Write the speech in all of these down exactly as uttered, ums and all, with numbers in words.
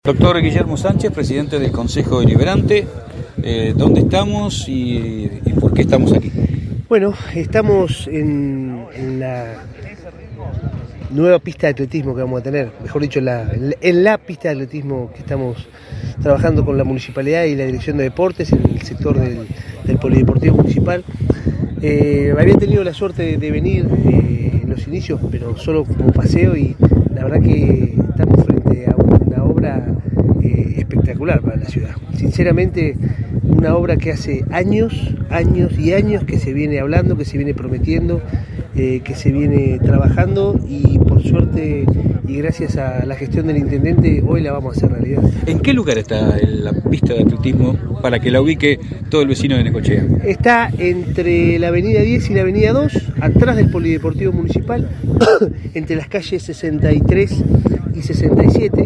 Doctor Guillermo Sánchez, presidente del Consejo Deliberante, eh, ¿dónde estamos y, y por qué estamos aquí? Bueno, estamos en, en la nueva pista de atletismo que vamos a tener, mejor dicho, en la, en la pista de atletismo que estamos trabajando con la Municipalidad y la Dirección de Deportes en el sector del, del Polideportivo Municipal. Eh, había tenido la suerte de, de venir eh, en los inicios, pero solo como paseo, y la verdad que estamos frente a una obra eh, espectacular para la ciudad. Sinceramente, una obra que hace años, años y años que se viene hablando, que se viene prometiendo, eh, que se viene trabajando, y por suerte y gracias a la gestión del intendente hoy la vamos a hacer realidad. ¿En qué lugar está la pista de atletismo para que la ubique todo el vecino de Necochea? Está entre la avenida diez y la avenida dos, atrás del Polideportivo Municipal, entre las calles sesenta y tres y sesenta y siete.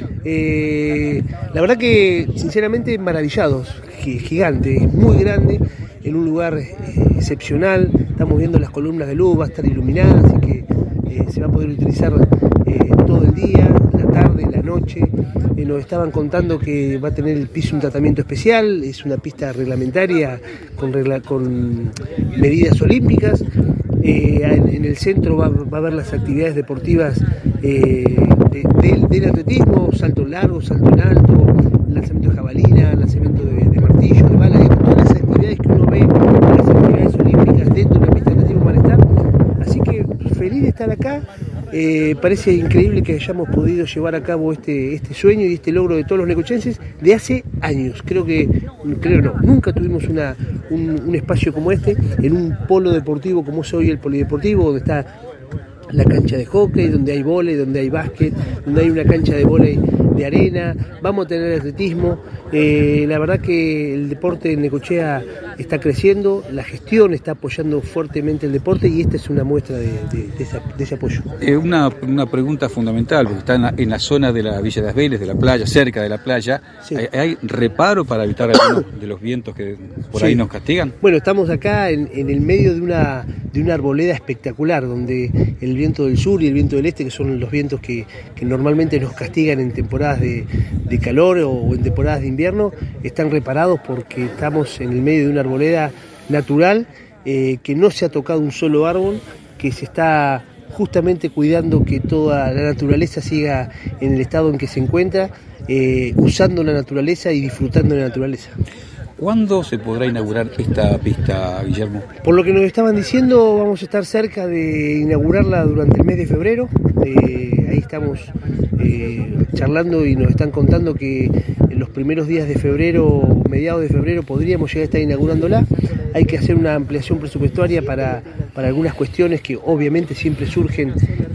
Eh, la verdad que sinceramente maravillados, gigante, muy grande, en un lugar eh, excepcional. Estamos viendo las columnas de luz, va a estar iluminada, así que eh, se va a poder utilizar eh, todo el día, la tarde, la noche. Eh, nos estaban contando que va a tener el piso un tratamiento especial, es una pista reglamentaria con, regla, con medidas olímpicas. Eh, en, en el centro va, va a haber las actividades deportivas eh, de, de, del atletismo, salto largo, salto en alto, lanzamiento de jabalina, lanzamiento de, de martillo, de bala, digamos, todas las actividades que uno ve, las actividades olímpicas dentro de la pista de atletismo van a estar. Así que feliz de estar acá. Eh, parece increíble que hayamos podido llevar a cabo este, este sueño y este logro de todos los necochenses de hace años. Creo que, creo no, nunca tuvimos una, un, un espacio como este, en un polo deportivo como es hoy el Polideportivo, donde está la cancha de hockey, donde hay vóley, donde hay básquet, donde hay una cancha de vóley de arena. Vamos a tener atletismo. Eh, la verdad que el deporte en Necochea está creciendo, la gestión está apoyando fuertemente el deporte, y esta es una muestra de, de, de, esa, de ese apoyo. Eh, una, una pregunta fundamental, porque está en la, en la zona de la Villa de las Vélez, de la playa, cerca de la playa. Sí. ¿Hay, ¿Hay reparo para evitar algunos de los vientos que por sí. ahí nos castigan? Bueno, estamos acá en, en el medio de una, de una arboleda espectacular, donde el viento del sur y el viento del este, que son los vientos que, que normalmente nos castigan en temporadas de, de calor o en temporadas de invierno, están reparados porque estamos en el medio de una arboleda natural, eh, que no se ha tocado un solo árbol, que se está justamente cuidando que toda la naturaleza siga en el estado en que se encuentra, eh, usando la naturaleza y disfrutando de la naturaleza. ¿Cuándo se podrá inaugurar esta pista, Guillermo? Por lo que nos estaban diciendo, vamos a estar cerca de inaugurarla durante el mes de febrero. Eh, ahí estamos eh, charlando y nos están contando que en los primeros días de febrero, mediados de febrero, podríamos llegar a estar inaugurándola. Hay que hacer una ampliación presupuestaria para, para algunas cuestiones que obviamente siempre surgen,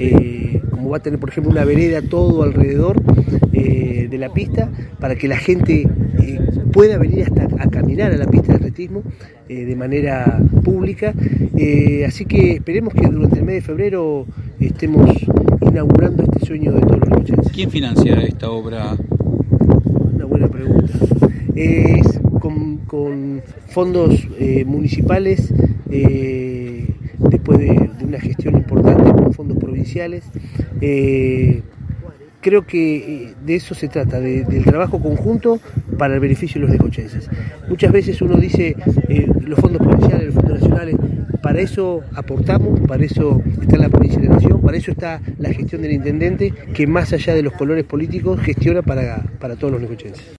eh, como va a tener, por ejemplo, una vereda todo alrededor eh, de la pista, para que la gente eh, pueda venir hasta a caminar a la pista de atletismo eh, de manera pública. Eh, así que esperemos que durante el mes de febrero estemos inaugurando este sueño de todos los necochenses. ¿Quién financia esta obra? Una buena pregunta. Eh, es con, con fondos eh, municipales, eh, después de, de una gestión importante con fondos provinciales. Eh, Creo que de eso se trata, de, del trabajo conjunto para el beneficio de los necochenses. Muchas veces uno dice eh, los fondos provinciales, los fondos nacionales, para eso aportamos, para eso está la provincia de la Nación, para eso está la gestión del intendente, que más allá de los colores políticos gestiona para, para todos los necochenses.